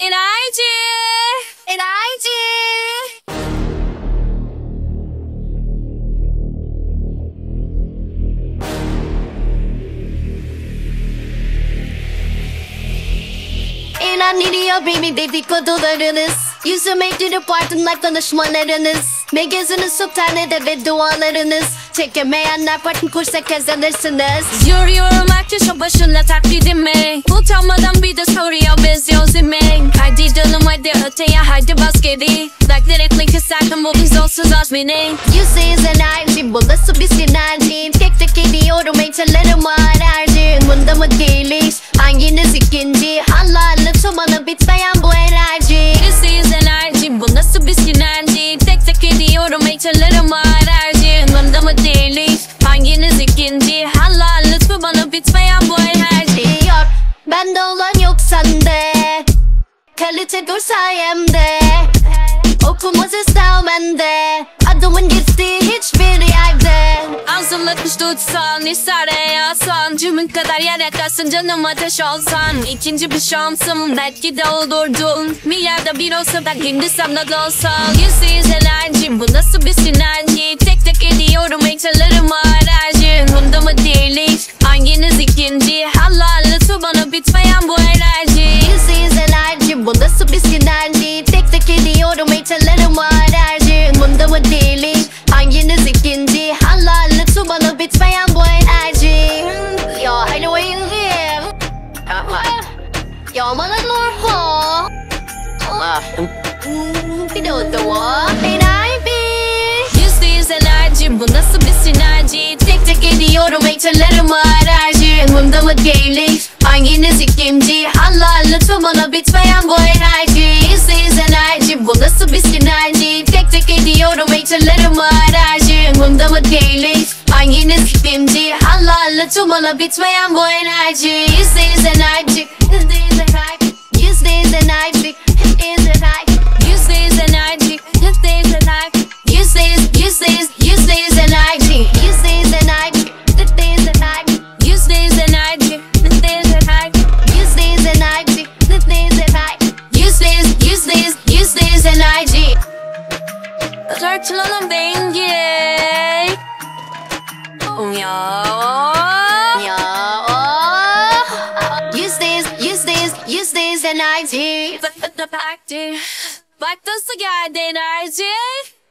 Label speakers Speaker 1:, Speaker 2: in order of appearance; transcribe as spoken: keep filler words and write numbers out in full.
Speaker 1: Enerji. Enerji.
Speaker 2: İnanılıyor baby dedikodularınız. Yüzüme gülüp ardından konuşmalarınız. Magazinin sultanede ve dualarınız. Çekemeyenler partim kursa kazanırsınız.
Speaker 1: Yürüyorum herkese başına taklidime. Utanmadan bir de soruyor benziyor zime. Hadi canım hadi öteye hadi bas geri. Like lirikli keserken bu biz olsuz azmini.
Speaker 2: Yüzde yüz enerji, bu nasıl bir sinerji? Tek tek ediyorum eğitimlerim enerji. Bunda mı değiliz? Hanginiz ikinci? Halal lütfen bana bitmeyen bu enerji.
Speaker 1: Yüzde yüz enerji, bu nasıl bir sinerji? Tek tek ediyorum eğitimlerim enerji. Bunda mı değiliz? Hanginiz ikinci? Halal lütfen bana bitmeyen bu enerji.
Speaker 2: Yok, bende olan yok sende. Kalite dur sayemde. Okumaz ister bende. Adımın gittiği hiçbir yerde.
Speaker 1: Ağzımlatmış tutsan, istare yazsan. Cümün kadar yere kalsın canım ateş olsan. İkinci bir şansım belki de olurdun. Milyarda bir olsa ben gindisem nasıl olsan. Yüzde yüz enerjim, bu nasıl bir sinerji? Tek tek ediyorum ekserlerim enerji. Bunda mı değiliz? Hanginiz ikinci? Halal lütfen bana bitmeyen bu enerji.
Speaker 2: Yüzde yüz enerji, bu nasıl bir sinerji? Tek tek ediyorum eğitimlerim enerji. Bunda mı değiliz? Hanginiz ikinci? Halal lütfen bana bitmeyen bu enerji. Ya Halloween here. Ya bana normal. Bir de o da enerji.
Speaker 1: Yüzde yüz enerji, bu nasıl bir sinerji? Tek tek ediyorum eğitimlerim enerji. Bunda mı değiliz? Hanginiz ikinci? Halal lütfen bana bitmeyen bu enerji. Yüzde yüz enerji, bu nasıl bir sinerji? Tek tek ediyorum eğitimlerim enerji. Bunda mı değiliz? Hanginiz ikinci? Halal lütfen bana bitmeyen bu enerji. Yüzde yüz enerji.
Speaker 2: Yüzde yüz enerji. Yüzde yüz enerji. Yüzde yüz enerji.
Speaker 1: Yüzde yüz enerji. Yüzde yüz enerji. Yüzde yüz, yüzde yüz, yüzde yüz enerji.
Speaker 2: Yüzde yüz enerji. Yüzde yüz enerji.
Speaker 1: Yüzde yüz enerji. Yüzde yüz enerji.
Speaker 2: Yüzde yüz enerji. Yüzde yüz enerji.
Speaker 1: Yüzde yüz, yüzde yüz, yüzde yüz enerji. Tartılanın dengi. Ya.
Speaker 2: Ya oh. Yüzde yüz, yüzde yüz, yüzde yüz enerji.
Speaker 1: Baktı, baktı geldi enerji.